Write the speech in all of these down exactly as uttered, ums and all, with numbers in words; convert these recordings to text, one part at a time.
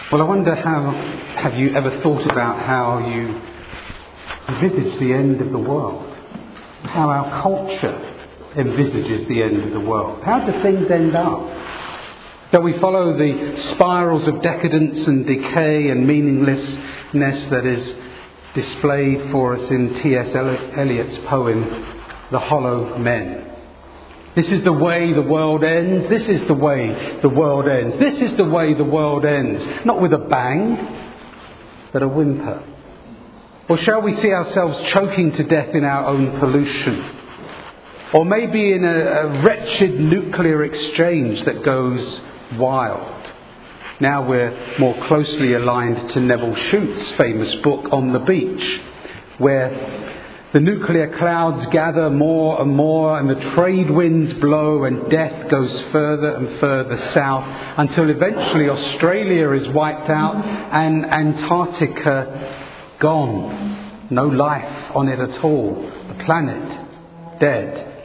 Well, I wonder how, have you ever thought about how you envisage the end of the world? How our culture envisages the end of the world? How do things end up? Shall we follow the spirals of decadence and decay and meaninglessness that is displayed for us in T S Eliot's poem, The Hollow Men? This is the way the world ends. This is the way the world ends. This is the way the world ends. Not with a bang, but a whimper. Or shall we see ourselves choking to death in our own pollution? Or maybe in a, a wretched nuclear exchange that goes wild. Now we're more closely aligned to Neville Shute's famous book On the Beach, where the nuclear clouds gather more and more and the trade winds blow and death goes further and further south until eventually Australia is wiped out and Antarctica gone. No life on it at all. The planet dead.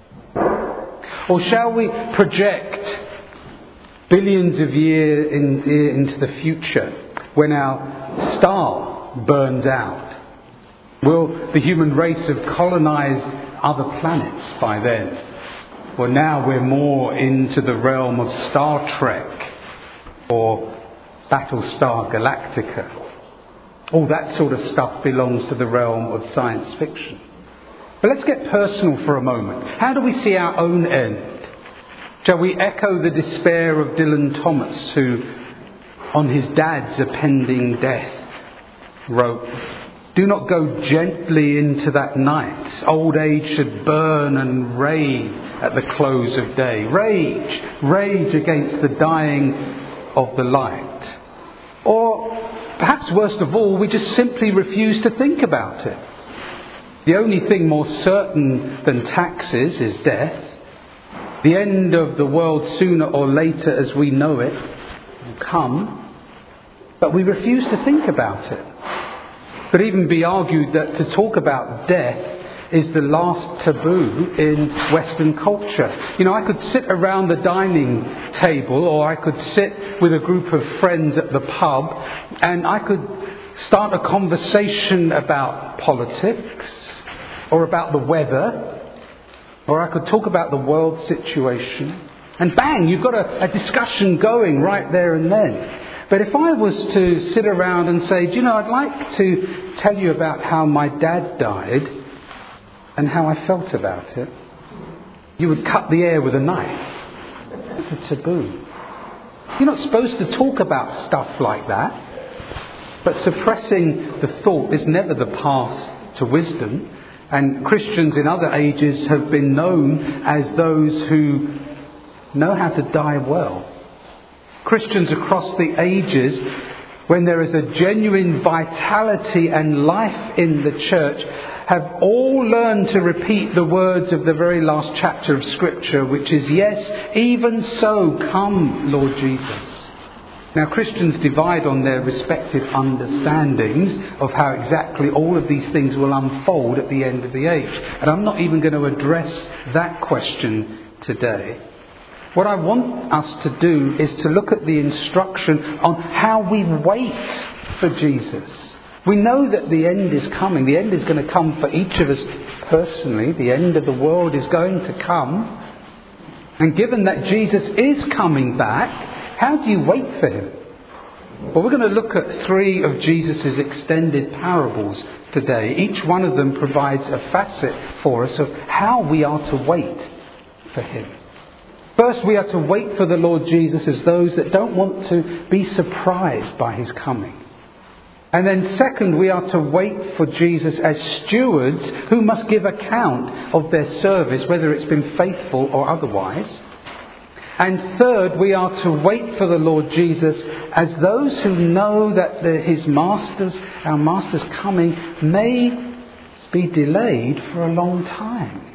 Or shall we project billions of years in, into the future when our star burns out? Will the human race have colonised other planets by then? Well, now we're more into the realm of Star Trek or Battlestar Galactica. All that sort of stuff belongs to the realm of science fiction. But let's get personal for a moment. How do we see our own end? Shall we echo the despair of Dylan Thomas, who, on his dad's impending death, wrote, "Do not go gently into that night. Old age should burn and rave at the close of day. Rage, rage against the dying of the light." Or perhaps worst of all, we just simply refuse to think about it. The only thing more certain than taxes is death. The end of the world sooner or later as we know it will come. But we refuse to think about it. Could even be argued that to talk about death is the last taboo in Western culture. You know, I could sit around the dining table, or I could sit with a group of friends at the pub, and I could start a conversation about politics, or about the weather, or I could talk about the world situation, and bang, you've got a, a discussion going right there and then. But if I was to sit around and say, do you know, I'd like to tell you about how my dad died and how I felt about it, you would cut the air with a knife. It's a taboo. You're not supposed to talk about stuff like that. But suppressing the thought is never the path to wisdom. And Christians in other ages have been known as those who know how to die well. Christians across the ages, when there is a genuine vitality and life in the church, have all learned to repeat the words of the very last chapter of Scripture, which is, "Yes, even so, come, Lord Jesus." Now, Christians divide on their respective understandings of how exactly all of these things will unfold at the end of the age. And I'm not even going to address that question today. What I want us to do is to look at the instruction on how we wait for Jesus. We know that the end is coming. The end is going to come for each of us personally. The end of the world is going to come. And given that Jesus is coming back, how do you wait for him? Well, we're going to look at three of Jesus' extended parables today. Each one of them provides a facet for us of how we are to wait for him. First, we are to wait for the Lord Jesus as those that don't want to be surprised by his coming. And then second, we are to wait for Jesus as stewards who must give account of their service, whether it's been faithful or otherwise. And third, we are to wait for the Lord Jesus as those who know that the, his master's, our master's coming may be delayed for a long time.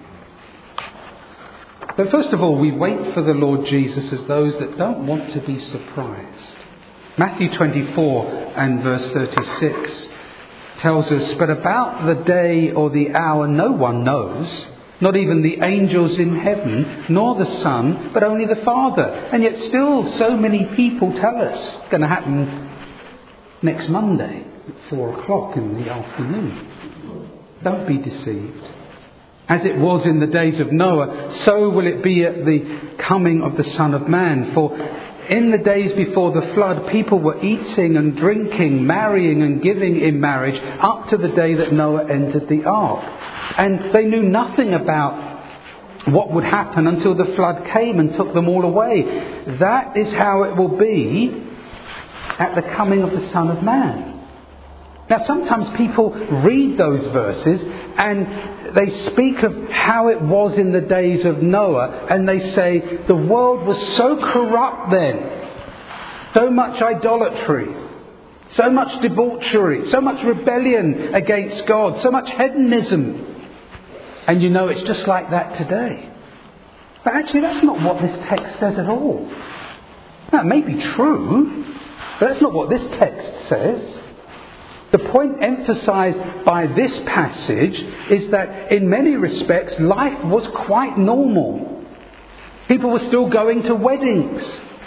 But first of all, we wait for the Lord Jesus as those that don't want to be surprised. Matthew twenty-four and verse thirty-six tells us, "But about the day or the hour no one knows, not even the angels in heaven, nor the Son, but only the Father. And yet still so many people tell us it's going to happen next Monday at four o'clock in the afternoon. Don't be deceived. As it was in the days of Noah, so will it be at the coming of the Son of Man. For in the days before the flood, people were eating and drinking, marrying and giving in marriage, up to the day that Noah entered the ark. And they knew nothing about what would happen until the flood came and took them all away. That is how it will be at the coming of the Son of Man. Now, sometimes people read those verses and they speak of how it was in the days of Noah, and they say the world was so corrupt then, so much idolatry, so much debauchery, so much rebellion against God, so much hedonism. And you know it's just like that today. But actually that's not what this text says at all. That may be true, but that's not what this text says. The point emphasised by this passage is that in many respects life was quite normal. People were still going to weddings.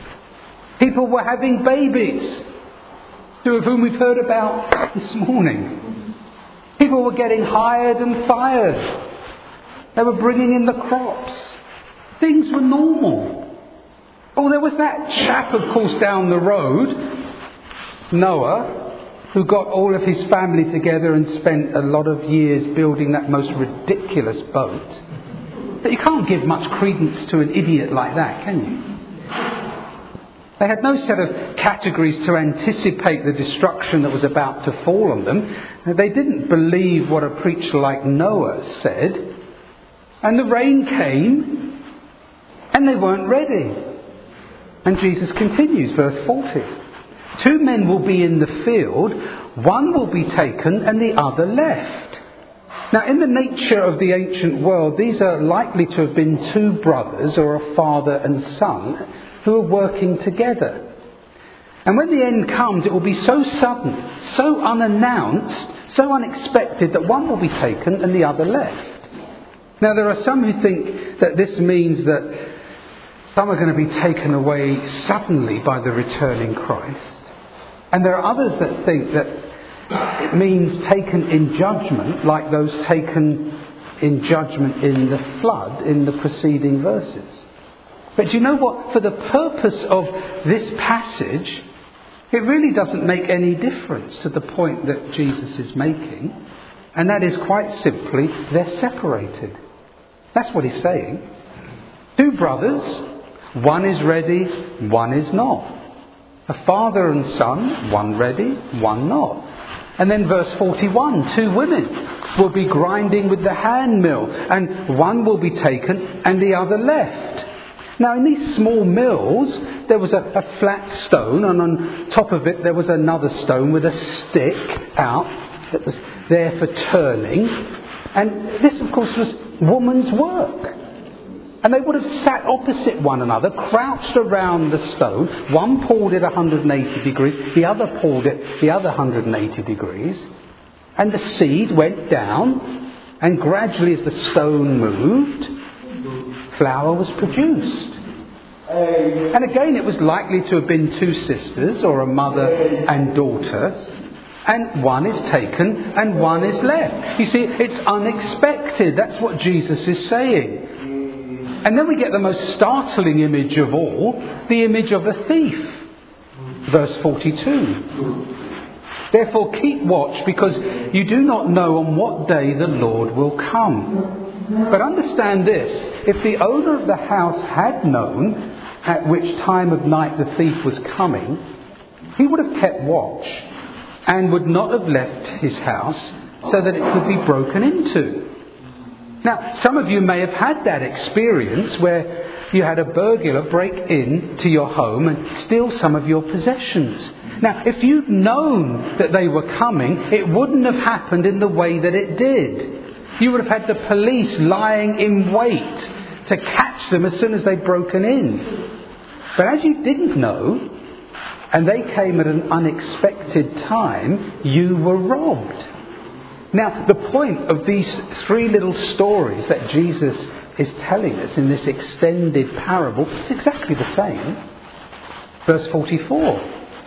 People were having babies, two of whom we've heard about this morning. People were getting hired and fired. They were bringing in the crops. Things were normal. Oh, there was that chap, of course, down the road, Noah, who got all of his family together and spent a lot of years building that most ridiculous boat. But you can't give much credence to an idiot like that, can you? They had no set of categories to anticipate the destruction that was about to fall on them. They didn't believe what a preacher like Noah said. And the rain came, and they weren't ready. And Jesus continues, verse forty. Two men will be in the field, one will be taken and the other left. Now, in the nature of the ancient world, these are likely to have been two brothers or a father and son who are working together. And when the end comes, it will be so sudden, so unannounced, so unexpected that one will be taken and the other left. Now, there are some who think that this means that some are going to be taken away suddenly by the returning Christ. And there are others that think that it means taken in judgment, like those taken in judgment in the flood in the preceding verses. But do you know what? For the purpose of this passage, it really doesn't make any difference to the point that Jesus is making. And that is quite simply, they're separated. That's what he's saying. Two brothers, one is ready, one is not. A father and son, one ready, one not. And then verse forty-one, two women will be grinding with the hand mill, and one will be taken and the other left. Now, in these small mills, there was a, a flat stone, and on top of it there was another stone with a stick out that was there for turning. And this, of course, was woman's work. And they would have sat opposite one another, crouched around the stone. One pulled it one hundred eighty degrees, the other pulled it the other one hundred eighty degrees. And the seed went down, and gradually as the stone moved, flour was produced. And again, it was likely to have been two sisters, or a mother and daughter. And one is taken and one is left. You see, it's unexpected. That's what Jesus is saying. And then we get the most startling image of all, the image of a thief. Verse forty-two. Therefore keep watch, because you do not know on what day the Lord will come. But understand this, if the owner of the house had known at which time of night the thief was coming, he would have kept watch and would not have left his house so that it could be broken into. Now, some of you may have had that experience where you had a burglar break in to your home and steal some of your possessions. Now, if you'd known that they were coming, it wouldn't have happened in the way that it did. You would have had the police lying in wait to catch them as soon as they'd broken in. But as you didn't know, and they came at an unexpected time, you were robbed. Now, the point of these three little stories that Jesus is telling us in this extended parable is exactly the same. Verse forty-four.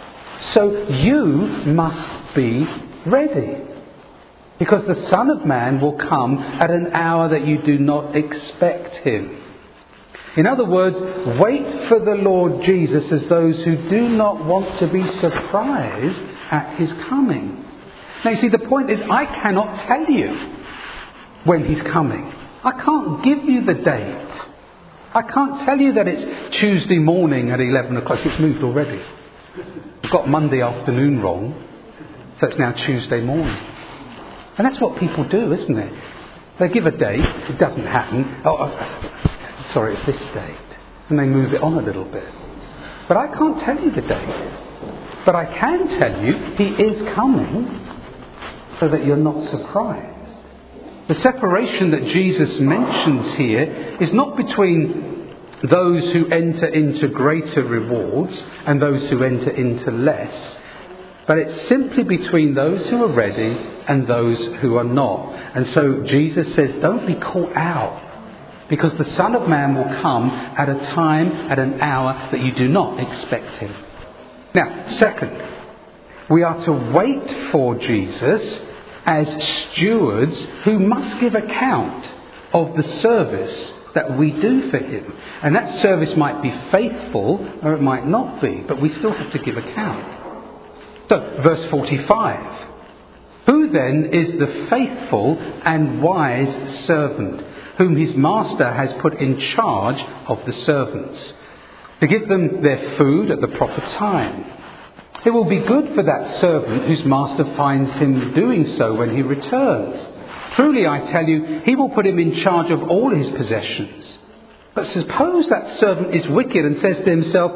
So you must be ready, because the Son of Man will come at an hour that you do not expect him. In other words, wait for the Lord Jesus as those who do not want to be surprised at his coming. Now you see, the point is, I cannot tell you when he's coming. I can't give you the date. I can't tell you that it's Tuesday morning at eleven o'clock. It's moved already. I've got Monday afternoon wrong, so it's now Tuesday morning. And that's what people do, isn't it? They give a date, it doesn't happen. Oh, oh, sorry, it's this date. And they move it on a little bit. But I can't tell you the date. But I can tell you he is coming, so that you're not surprised. The separation that Jesus mentions here is not between those who enter into greater rewards and those who enter into less, but it's simply between those who are ready and those who are not. And so Jesus says, don't be caught out, because the Son of Man will come at a time, at an hour that you do not expect him. Now, second, we are to wait for Jesus as stewards who must give account of the service that we do for him. And that service might be faithful or it might not be, but we still have to give account. So, verse forty-five. Who then is the faithful and wise servant whom his master has put in charge of the servants, to give them their food at the proper time? It will be good for that servant whose master finds him doing so when he returns. Truly, I tell you, he will put him in charge of all his possessions. But suppose that servant is wicked and says to himself,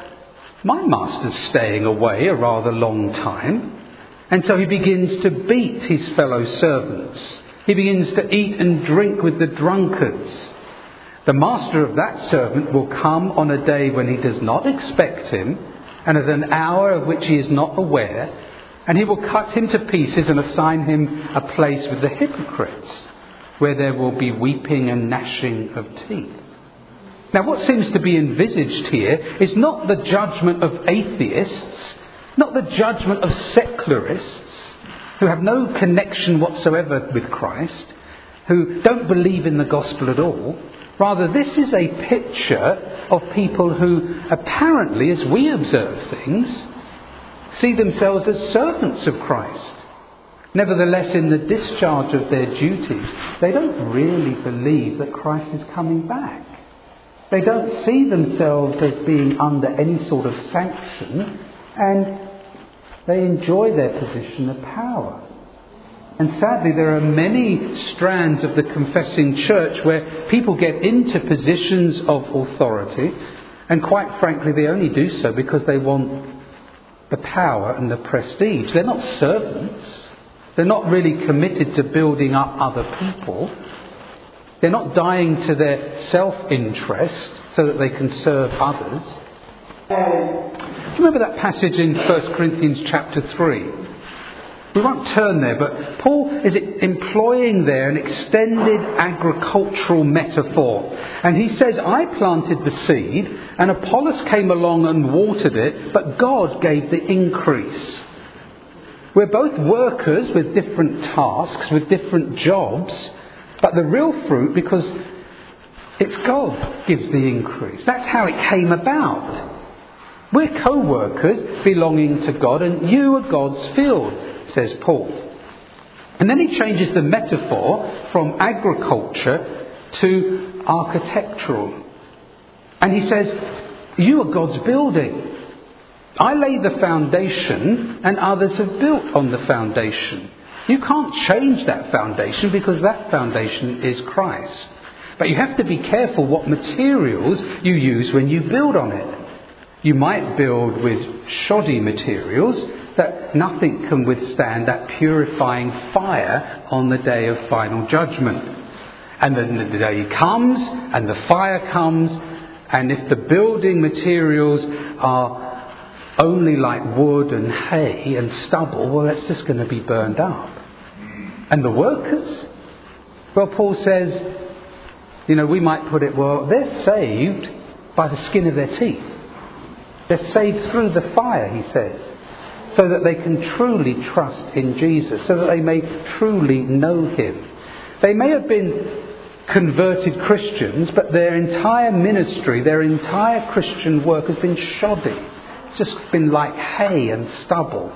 my master's staying away a rather long time. And so he begins to beat his fellow servants. He begins to eat and drink with the drunkards. The master of that servant will come on a day when he does not expect him, and at an hour of which he is not aware, and he will cut him to pieces and assign him a place with the hypocrites, where there will be weeping and gnashing of teeth. Now, what seems to be envisaged here is not the judgment of atheists, not the judgment of secularists, who have no connection whatsoever with Christ, who don't believe in the gospel at all. Rather, this is a picture of people who apparently, as we observe things, see themselves as servants of Christ. Nevertheless, in the discharge of their duties, they don't really believe that Christ is coming back. They don't see themselves as being under any sort of sanction, and they enjoy their position of power. And sadly, there are many strands of the confessing church where people get into positions of authority, and quite frankly, they only do so because they want the power and the prestige. They're not servants. They're not really committed to building up other people. They're not dying to their self-interest so that they can serve others. Do you remember that passage in First Corinthians chapter three? We won't turn there, but Paul is employing there an extended agricultural metaphor. And he says, I planted the seed, and Apollos came along and watered it, but God gave the increase. We're both workers with different tasks, with different jobs, but the real fruit, because it's God gives the increase. That's how it came about. We're co-workers belonging to God, and you are God's field, says Paul. And then he changes the metaphor from agriculture to architectural. And he says, you are God's building. I lay the foundation and others have built on the foundation. You can't change that foundation because that foundation is Christ. But you have to be careful what materials you use when you build on it. You might build with shoddy materials that nothing can withstand that purifying fire on the day of final judgment. And then the day comes and the fire comes, and if the building materials are only like wood and hay and stubble, well, that's just going to be burned up. And the workers? Well, Paul says, you know, we might put it, well, they're saved by the skin of their teeth. They're saved through the fire, he says, so that they can truly trust in Jesus, so that they may truly know him. They may have been converted Christians, but their entire ministry, their entire Christian work has been shoddy. It's just been like hay and stubble.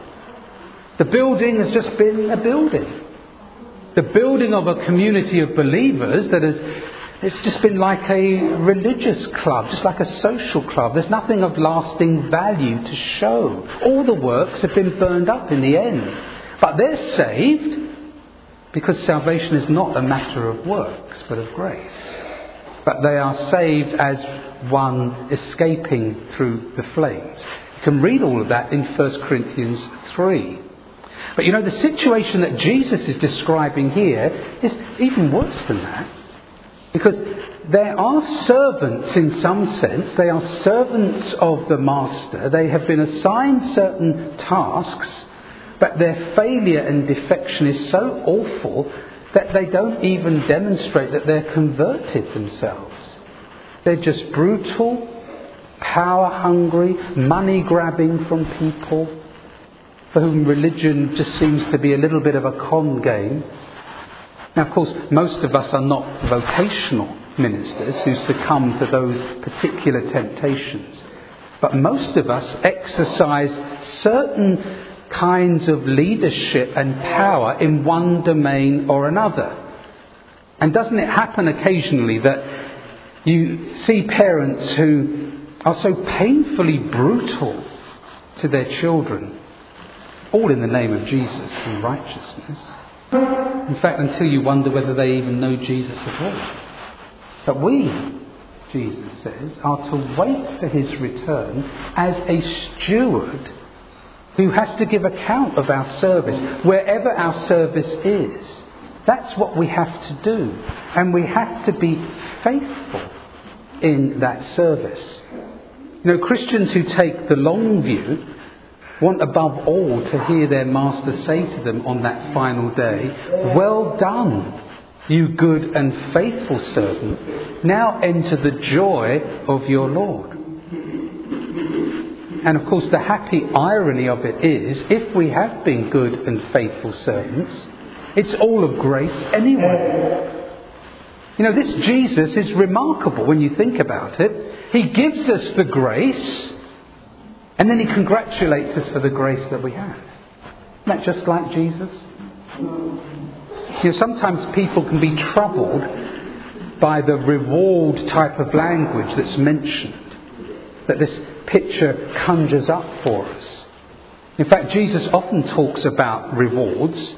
The building has just been a building. The building of a community of believers that has, it's just been like a religious club, just like a social club. There's nothing of lasting value to show. All the works have been burned up in the end. But they're saved because salvation is not a matter of works, but of grace. But they are saved as one escaping through the flames. You can read all of that in First Corinthians three. But you know, the situation that Jesus is describing here is even worse than that. Because there are servants in some sense. They are servants of the master. They have been assigned certain tasks, but their failure and defection is so awful that they don't even demonstrate that they're converted themselves. They're just brutal, power hungry, money grabbing from people, for whom religion just seems to be a little bit of a con game. Now, of course, most of us are not vocational ministers who succumb to those particular temptations. But most of us exercise certain kinds of leadership and power in one domain or another. And doesn't it happen occasionally that you see parents who are so painfully brutal to their children, all in the name of Jesus and righteousness? In fact, until you wonder whether they even know Jesus at all. But we, Jesus says, are to wait for his return as a steward who has to give account of our service, wherever our service is. That's what we have to do. And we have to be faithful in that service. You know, Christians who take the long view want above all to hear their master say to them on that final day, "Well done, you good and faithful servant. Now enter the joy of your Lord." And of course the happy irony of it is, if we have been good and faithful servants, it's all of grace anyway. You know, this Jesus is remarkable when you think about it. He gives us the grace, and then he congratulates us for the grace that we have. Isn't that just like Jesus? You know, sometimes people can be troubled by the reward type of language that's mentioned, that this picture conjures up for us. In fact, Jesus often talks about rewards,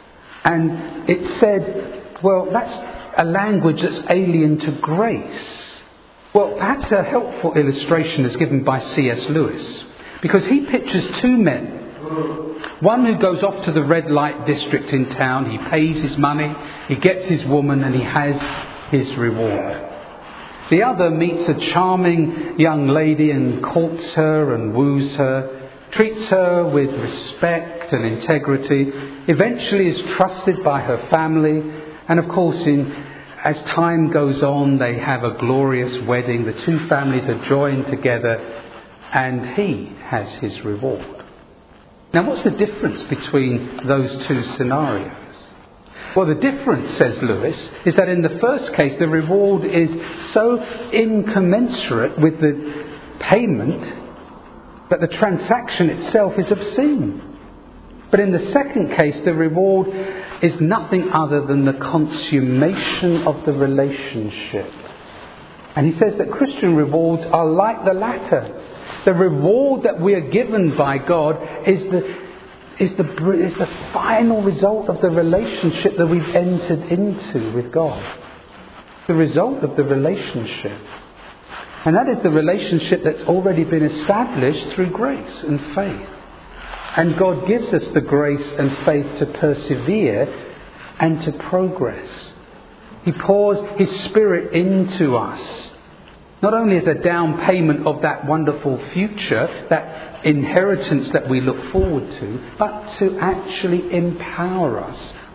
and it's said, well, that's a language that's alien to grace. Well, perhaps a helpful illustration is given by C S Lewis, because he pictures two men. One who goes off to the red light district in town, he pays his money, he gets his woman, and he has his reward. The other meets a charming young lady and courts her and woos her, treats her with respect and integrity, eventually is trusted by her family, and of course in as time goes on they have a glorious wedding, the two families are joined together, and he has his reward. Now, what's the difference between those two scenarios? Well, the difference, says Lewis, is that in the first case the reward is so incommensurate with the payment that the transaction itself is obscene. But in the second case, the reward is nothing other than the consummation of the relationship. And he says that Christian rewards are like the latter. The reward that we are given by God is the is the is the final result of the relationship that we've entered into with God. The result of the relationship. And that is the relationship that's already been established through grace and faith. And God gives us the grace and faith to persevere and to progress. He pours his Spirit into us, not only as a down payment of that wonderful future, that inheritance that we look forward to, but to actually empower us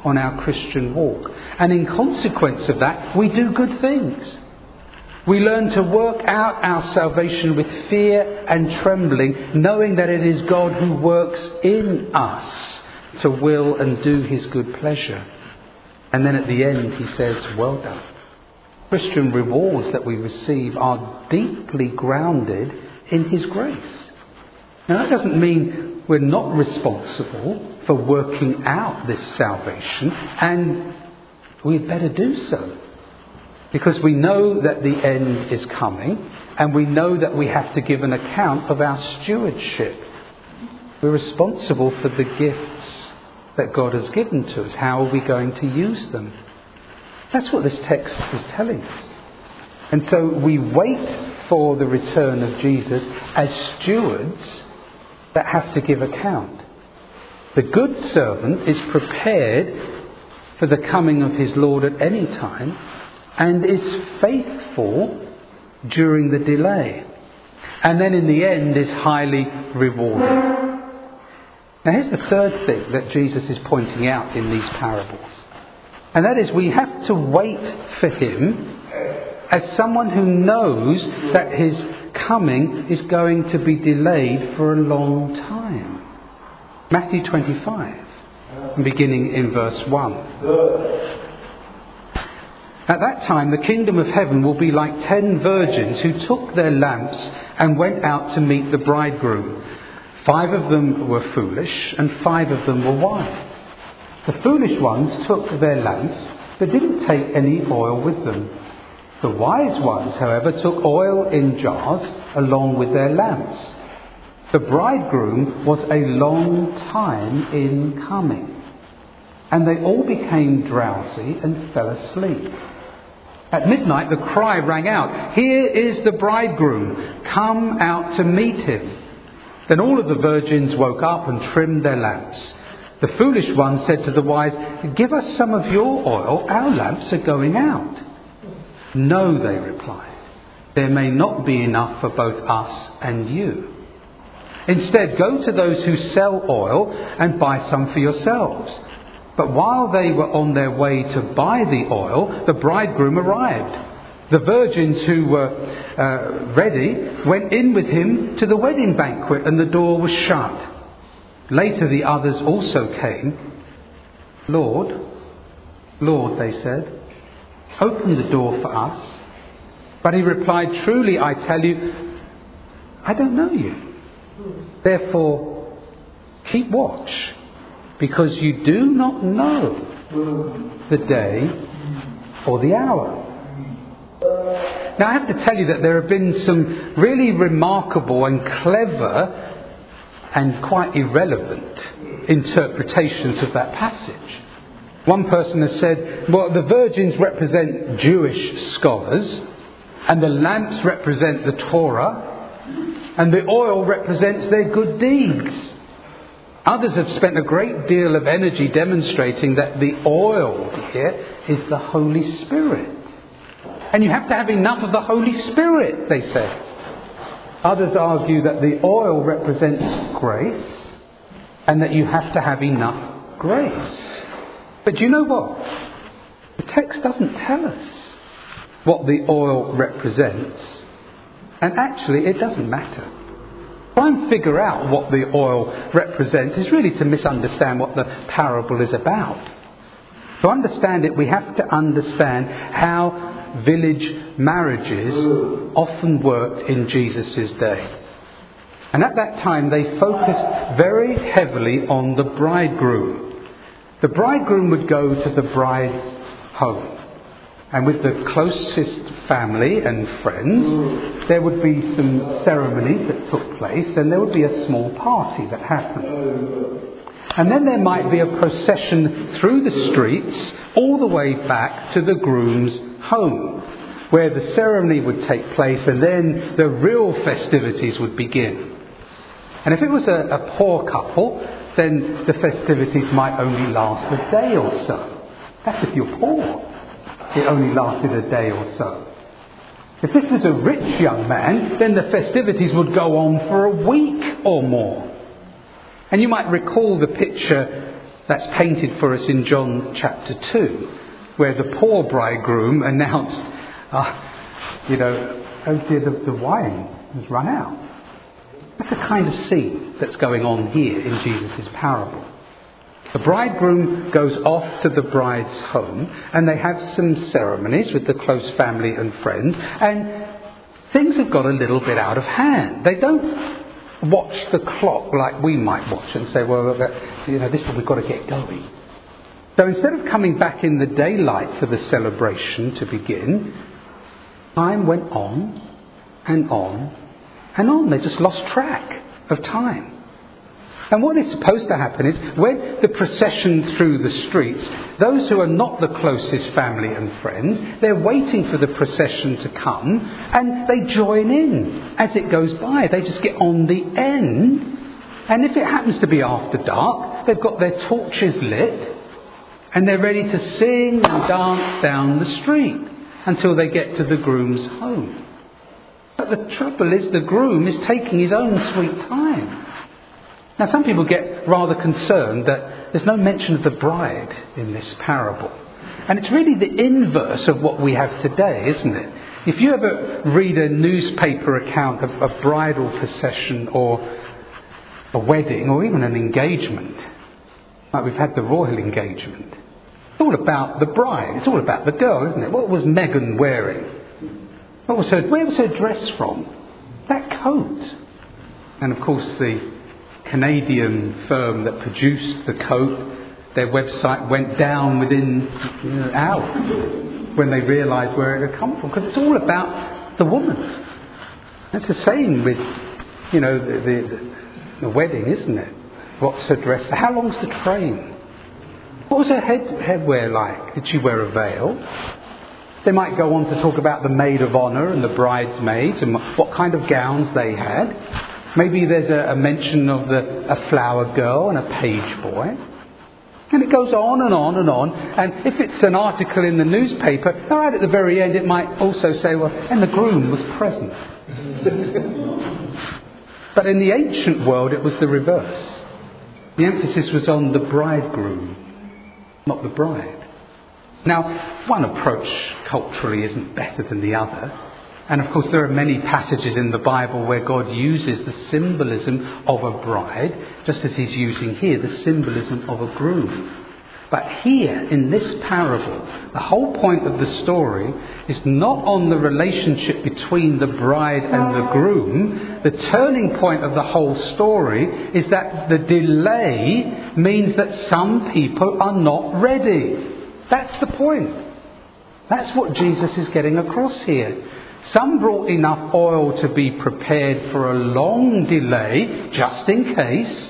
on our Christian walk. And in consequence of that, we do good things. We learn to work out our salvation with fear and trembling, knowing that it is God who works in us to will and do his good pleasure. And then at the end he says, well done. Christian rewards that we receive are deeply grounded in his grace. Now that doesn't mean we're not responsible for working out this salvation, and we'd better do so. Because we know that the end is coming, and we know that we have to give an account of our stewardship. We're responsible for the gifts that God has given to us. How are we going to use them? That's what this text is telling us. And so we wait for the return of Jesus as stewards that have to give account. The good servant is prepared for the coming of his Lord at any time, and is faithful during the delay. And then in the end is highly rewarded. Now here's the third thing that Jesus is pointing out in these parables. And that is we have to wait for him as someone who knows that his coming is going to be delayed for a long time. Matthew twenty-five, beginning in verse one. At that time the kingdom of heaven will be like ten virgins who took their lamps and went out to meet the bridegroom. Five of them were foolish and five of them were wise. The foolish ones took their lamps but didn't take any oil with them. The wise ones, however, took oil in jars along with their lamps. The bridegroom was a long time in coming, and they all became drowsy and fell asleep. At midnight the cry rang out, "Here is the bridegroom, come out to meet him." Then all of the virgins woke up and trimmed their lamps. The foolish one said to the wise, "Give us some of your oil, our lamps are going out." "No," they replied, "there may not be enough for both us and you. Instead, go to those who sell oil and buy some for yourselves." But while they were on their way to buy the oil, the bridegroom arrived. The virgins who were uh, ready went in with him to the wedding banquet, and the door was shut. Later the others also came. "Lord, Lord," they said, "open the door for us." But he replied, "Truly I tell you, I don't know you. Therefore, keep watch, because you do not know the day or the hour." Now I have to tell you that there have been some really remarkable and clever and quite irrelevant interpretations of that passage. One person has said, well, the virgins represent Jewish scholars, and the lamps represent the Torah, and the oil represents their good deeds. Others have spent a great deal of energy demonstrating that the oil here is the Holy Spirit. And you have to have enough of the Holy Spirit, they say. Others argue that the oil represents grace, and that you have to have enough grace. But do you know what? The text doesn't tell us what the oil represents. And actually, it doesn't matter. Try and figure out what the oil represents is really to misunderstand what the parable is about. To understand it, we have to understand how village marriages often worked in Jesus' day. And at that time they focused very heavily on the bridegroom. The bridegroom would go to the bride's home, and with the closest family and friends there would be some ceremonies that took place, and there would be a small party that happened. And then there might be a procession through the streets all the way back to the groom's home, where the ceremony would take place, and then the real festivities would begin. And if it was a, a poor couple, then the festivities might only last a day or so. That's if you're poor. It only lasted a day or so. If this was a rich young man, then the festivities would go on for a week or more. And you might recall the picture That's painted for us in John chapter two, where the poor bridegroom announced, uh, you know, oh dear, the, the wine has run out. That's the kind of scene that's going on here in Jesus' parable. The bridegroom goes off to the bride's home, and they have some ceremonies with the close family and friends, and things have got a little bit out of hand. They don't watch the clock like we might watch and say, well, you know, this is what we've got to get going. So instead of coming back in the daylight for the celebration to begin, time went on and on and on. They just lost track of time. And what is supposed to happen is when the procession through the streets, those who are not the closest family and friends, they're waiting for the procession to come and they join in as it goes by. They just get on the end. And if it happens to be after dark, they've got their torches lit and they're ready to sing and dance down the street until they get to the groom's home. But the trouble is the groom is taking his own sweet time. Now, some people get rather concerned that there's no mention of the bride in this parable. And it's really the inverse of what we have today, isn't it? If you ever read a newspaper account of a bridal procession or a wedding or even an engagement, like we've had the royal engagement, it's all about the bride. It's all about the girl, isn't it? What was Meghan wearing? What was her, where was her dress from? That coat. And of course the Canadian firm that produced the coat, their website went down within you know, hours when they realised where it had come from, because it's all about the woman. It's the same with, you know, the, the, the wedding, isn't it? What's her dress? How long's the train? What was her head headwear like? Did she wear a veil? They might go on to talk about the maid of honour and the bridesmaids and what kind of gowns they had. Maybe there's a, a mention of the, a flower girl and a page boy. And it goes on and on and on. And if it's an article in the newspaper, right at the very end it might also say, well, and the groom was present. But in the ancient world it was the reverse. The emphasis was on the bridegroom, not the bride. Now, one approach culturally isn't better than the other. And of course there are many passages in the Bible where God uses the symbolism of a bride, just as he's using here the symbolism of a groom. But here, in this parable, the whole point of the story is not on the relationship between the bride and the groom. The turning point of the whole story is that the delay means that some people are not ready. That's the point. That's what Jesus is getting across here. Some brought enough oil to be prepared for a long delay, just in case,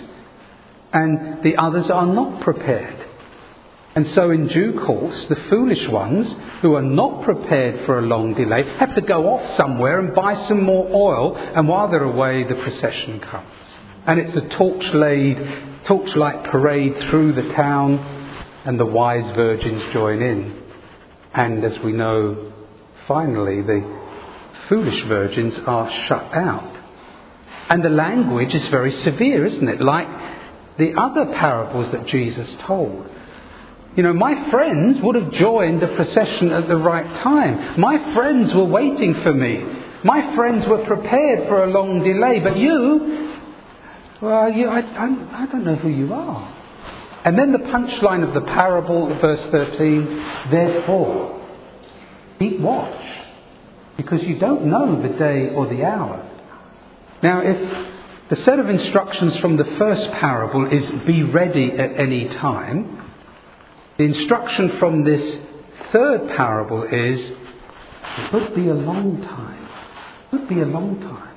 and the others are not prepared. And so in due course, the foolish ones who are not prepared for a long delay have to go off somewhere and buy some more oil, and while they're away, the procession comes. And it's a torch-laid, torchlight parade through the town, and the wise virgins join in. And as we know, finally, the foolish virgins are shut out. And the language is very severe, isn't it? Like the other parables that Jesus told. You know, my friends would have joined the procession at the right time. My friends were waiting for me. My friends were prepared for a long delay. But you, well, you, I, I, I don't know who you are. And then the punchline of the parable, verse thirteen, therefore, keep watch, because you don't know the day or the hour. Now, if the set of instructions from the first parable is be ready at any time, the instruction from this third parable is it could be a long time. It could be a long time.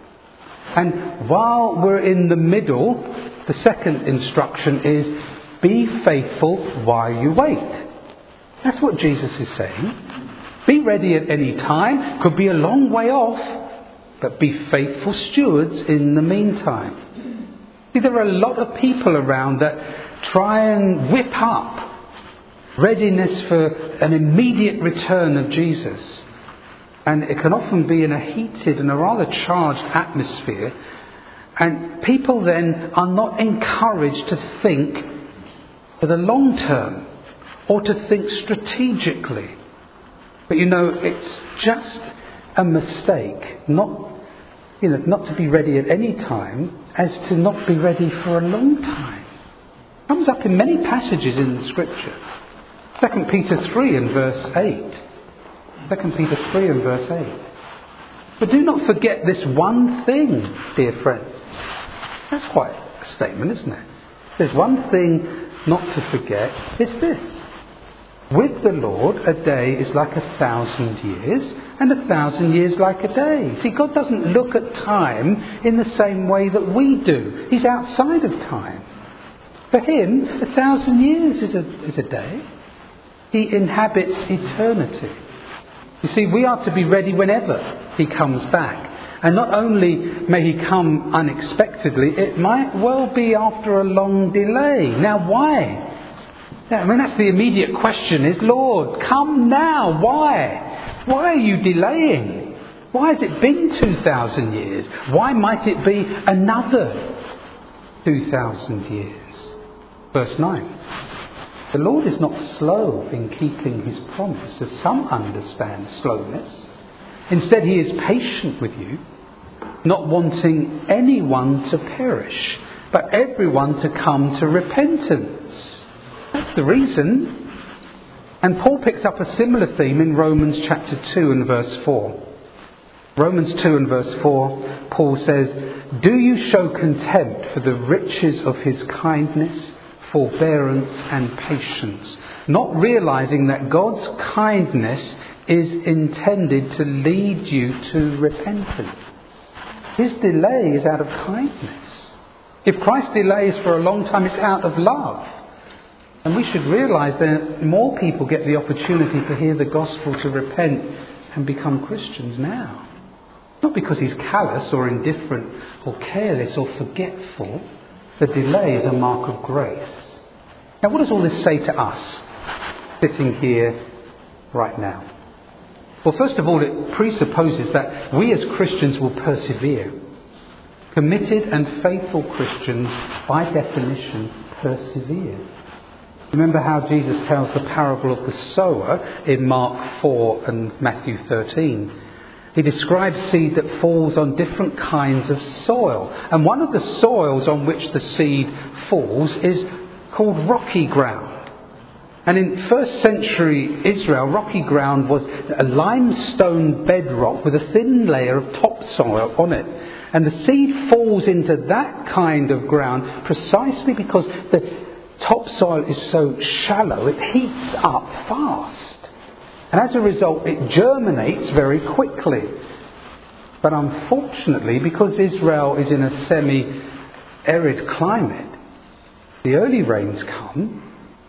And while we're in the middle, the second instruction is be faithful while you wait. That's what Jesus is saying. Be ready at any time. Could be a long way off, but be faithful stewards in the meantime. See, there are a lot of people around that try and whip up readiness for an immediate return of Jesus. And it can often be in a heated and a rather charged atmosphere. And people then are not encouraged to think for the long term, or to think strategically. But you know, it's just a mistake not, you know, not to be ready at any time as to not be ready for a long time. It comes up in many passages in the Scripture. Second Peter three and verse eight. Second Peter three and verse eight. But do not forget this one thing, dear friends. That's quite a statement, isn't it? There's one thing not to forget. It's this. With the Lord, a day is like a thousand years, and a thousand years like a day. See, God doesn't look at time in the same way that we do. He's outside of time. For him, a thousand years is a, is a day. He inhabits eternity. You see, we are to be ready whenever he comes back. And not only may he come unexpectedly, it might well be after a long delay. Now, why? I mean, that's the immediate question is, Lord, come now. Why? Why are you delaying? Why has it been two thousand years? Why might it be another two thousand years? Verse nine. The Lord is not slow in keeping his promise, as some understand slowness. Instead, he is patient with you, not wanting anyone to perish, but everyone to come to repentance. That's the reason. And Paul picks up a similar theme in Romans chapter two and verse four. Romans two and verse four, Paul says, "Do you show contempt for the riches of his kindness, forbearance and patience, not realizing that God's kindness is intended to lead you to repentance?" His delay is out of kindness. If Christ delays for a long time, it's out of love. And we should realise that more people get the opportunity to hear the gospel, to repent and become Christians now. Not because he's callous or indifferent or careless or forgetful. The delay is a mark of grace. Now, what does all this say to us sitting here right now? Well, first of all, it presupposes that we as Christians will persevere. Committed and faithful Christians, by definition, persevere. Remember how Jesus tells the parable of the sower in Mark four and Matthew thirteen. He describes seed that falls on different kinds of soil. And one of the soils on which the seed falls is called rocky ground. And in first century Israel, rocky ground was a limestone bedrock with a thin layer of topsoil on it. And the seed falls into that kind of ground precisely because the topsoil is so shallow, it heats up fast. And as a result, it germinates very quickly. But unfortunately, because Israel is in a semi-arid climate, the early rains come,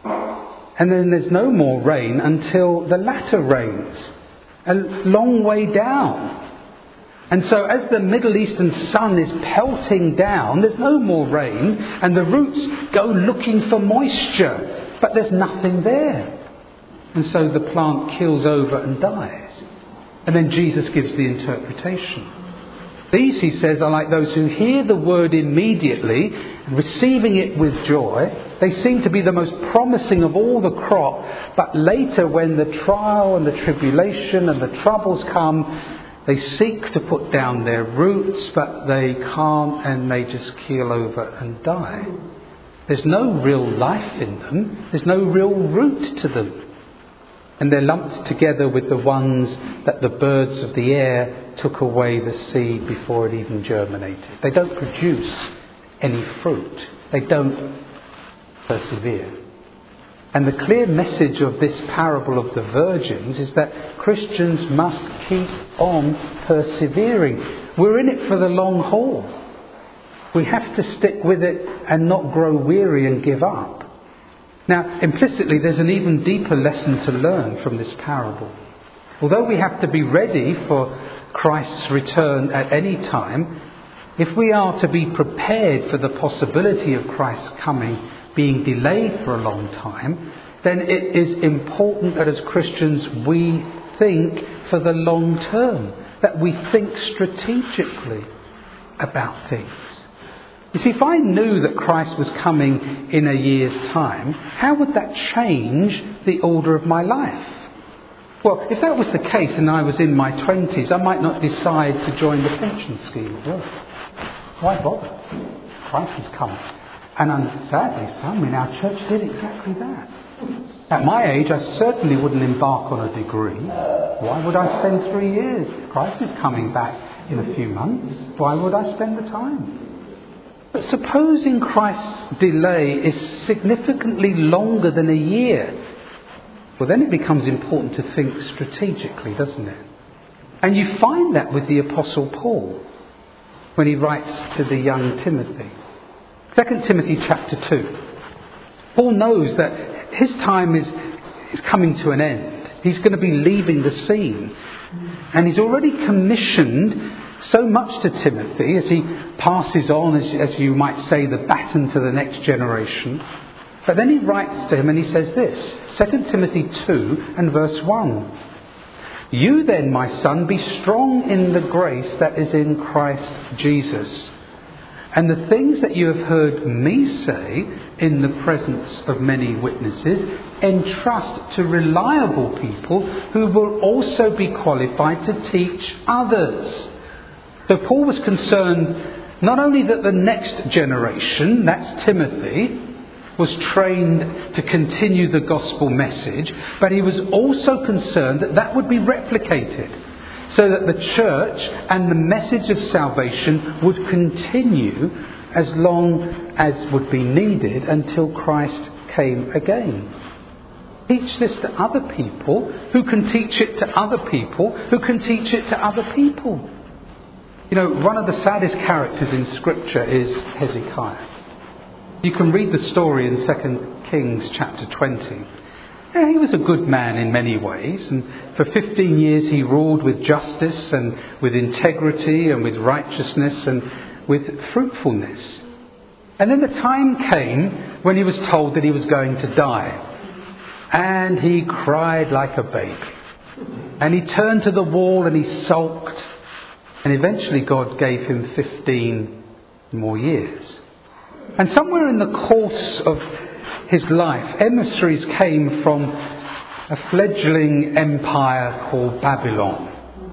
and then there's no more rain until the latter rains, a long way down. And so as the Middle Eastern sun is pelting down, there's no more rain, and the roots go looking for moisture, but there's nothing there. And so the plant keels over and dies. And then Jesus gives the interpretation. These, he says, are like those who hear the word immediately, receiving it with joy. They seem to be the most promising of all the crop, but later when the trial and the tribulation and the troubles come, they seek to put down their roots, but they can't, and they just keel over and die. There's no real life in them. There's no real root to them. And they're lumped together with the ones that the birds of the air took away the seed before it even germinated. They don't produce any fruit. They don't persevere. And the clear message of this parable of the virgins is that Christians must keep on persevering. We're in it for the long haul. We have to stick with it and not grow weary and give up. Now, implicitly, there's an even deeper lesson to learn from this parable. Although we have to be ready for Christ's return at any time, if we are to be prepared for the possibility of Christ's coming being delayed for a long time, then it is important that as Christians we think for the long term, that we think strategically about things. You see, if I knew that Christ was coming in a year's time, how would that change the order of my life? Well, if that was the case and I was in my twenties, I might not decide to join the pension scheme at all. Why bother? Christ has come. And um, sadly, some in our church did exactly that. At my age, I certainly wouldn't embark on a degree. Why would I spend three years? Christ is coming back in a few months. Why would I spend the time? But supposing Christ's delay is significantly longer than a year, well, then it becomes important to think strategically, doesn't it? And you find that with the Apostle Paul when he writes to the young Timothy. Second Timothy chapter two. Paul knows that his time is, is coming to an end. He's going to be leaving the scene. And he's already commissioned so much to Timothy as he passes on, as, as you might say, the baton to the next generation. But then he writes to him and he says this, Second Timothy two and verse one. You then, my son, be strong in the grace that is in Christ Jesus. And the things that you have heard me say in the presence of many witnesses, entrust to reliable people who will also be qualified to teach others. So Paul was concerned not only that the next generation, that's Timothy, was trained to continue the gospel message, but he was also concerned that that would be replicated so that the church and the message of salvation would continue as long as would be needed until Christ came again. Teach this to other people who can teach it to other people who can teach it to other people. You know, one of the saddest characters in Scripture is Hezekiah. You can read the story in Second Kings chapter twenty. Yeah, he was a good man in many ways, and for fifteen years he ruled with justice and with integrity and with righteousness and with fruitfulness. And then the time came when he was told that he was going to die. And he cried like a baby. And he turned to the wall and he sulked. And eventually God gave him fifteen more years. And somewhere in the course of his life, emissaries came from a fledgling empire called Babylon.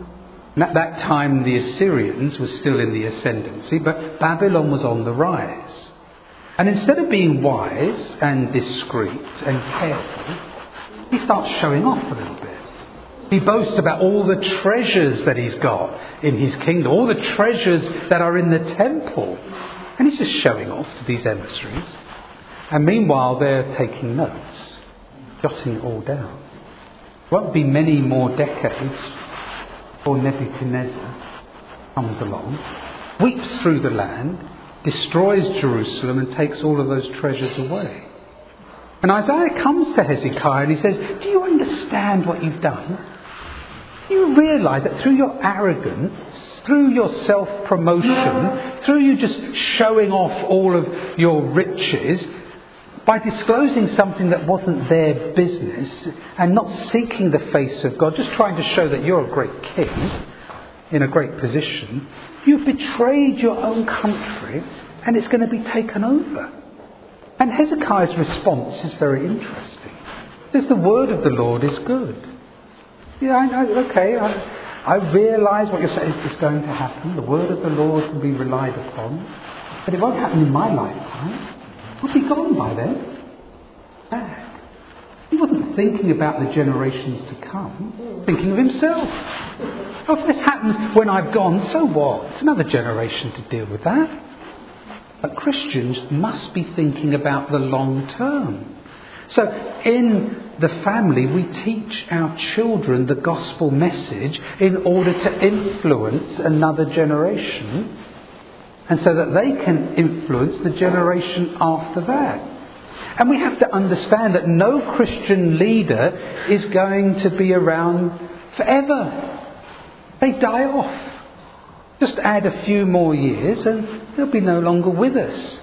And at that time the Assyrians were still in the ascendancy, but Babylon was on the rise. And instead of being wise and discreet and careful, he starts showing off a little bit. He boasts about all the treasures that he's got in his kingdom, all the treasures that are in the temple. And he's just showing off to these emissaries. And meanwhile, they're taking notes, jotting it all down. It won't be many more decades before Nebuchadnezzar comes along, sweeps through the land, destroys Jerusalem and takes all of those treasures away. And Isaiah comes to Hezekiah and he says, do you understand what you've done? Do you realise that through your arrogance, through your self-promotion, through you just showing off all of your riches, by disclosing something that wasn't their business and not seeking the face of God, just trying to show that you're a great king in a great position, you've betrayed your own country and it's going to be taken over. And Hezekiah's response is very interesting. Because the word of the Lord is good. Yeah, I know, okay, I, I realise what you're saying is going to happen. The word of the Lord can be relied upon. But it won't happen in my lifetime. We'll be gone by then. Bad. He wasn't thinking about the generations to come, thinking of himself. Oh, if this happens when I've gone, so what? It's another generation to deal with that. But Christians must be thinking about the long term. So in the family, we teach our children the gospel message in order to influence another generation, and so that they can influence the generation after that. And we have to understand that no Christian leader is going to be around forever. They die off. Just add a few more years and they'll be no longer with us.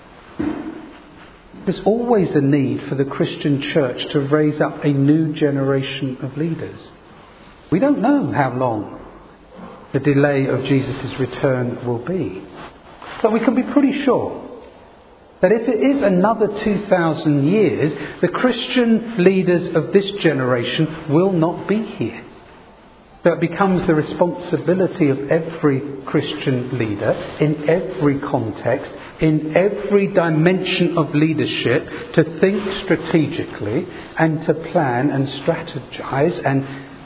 There's always a need for the Christian church to raise up a new generation of leaders. We don't know how long the delay of Jesus' return will be. But we can be pretty sure that if it is another two thousand years, the Christian leaders of this generation will not be here. So it becomes the responsibility of every Christian leader in every context, in every dimension of leadership, to think strategically and to plan and strategize and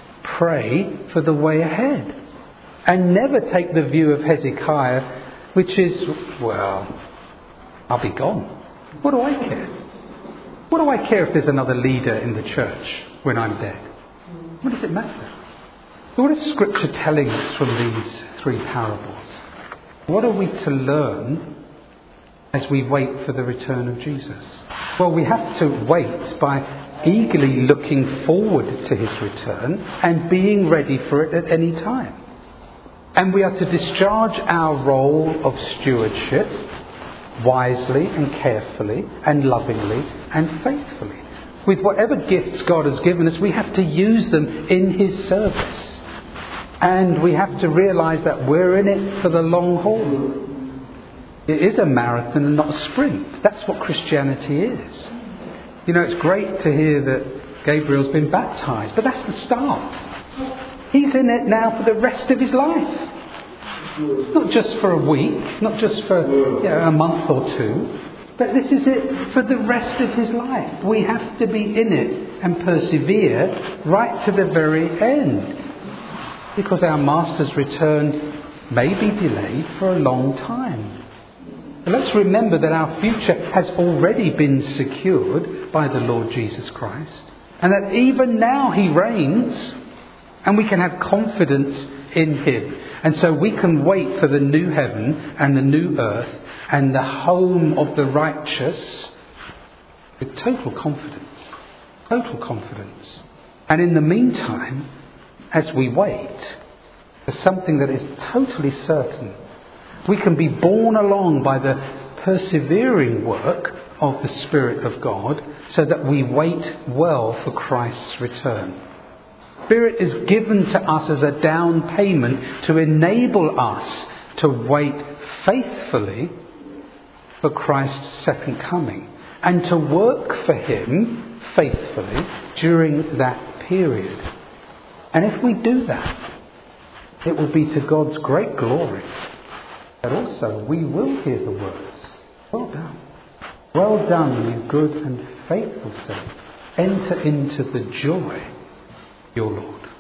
pray for the way ahead. And never take the view of Hezekiah, which is, well, I'll be gone. What do I care? What do I care if there's another leader in the church when I'm dead? What does it matter? What is Scripture telling us from these three parables? What are we to learn as we wait for the return of Jesus? Well, we have to wait by eagerly looking forward to his return and being ready for it at any time. And we are to discharge our role of stewardship wisely and carefully and lovingly and faithfully. With whatever gifts God has given us, we have to use them in his service. And we have to realise that we're in it for the long haul. It is a marathon and not a sprint. That's what Christianity is. You know, it's great to hear that Gabriel's been baptised, but that's the start. He's in it now for the rest of his life. Not just for a week, not just for you know, a month or two, but this is it for the rest of his life. We have to be in it and persevere right to the very end. Because our Master's return may be delayed for a long time. But let's remember that our future has already been secured by the Lord Jesus Christ. And that even now he reigns and we can have confidence in him. And so we can wait for the new heaven and the new earth and the home of the righteous with total confidence. Total confidence. And in the meantime, as we wait for something that is totally certain, we can be borne along by the persevering work of the Spirit of God so that we wait well for Christ's return. Spirit is given to us as a down payment to enable us to wait faithfully for Christ's second coming and to work for him faithfully during that period. And if we do that, it will be to God's great glory. But also we will hear the words, well done. Well done, you good and faithful servant. Enter into the joy of your Lord.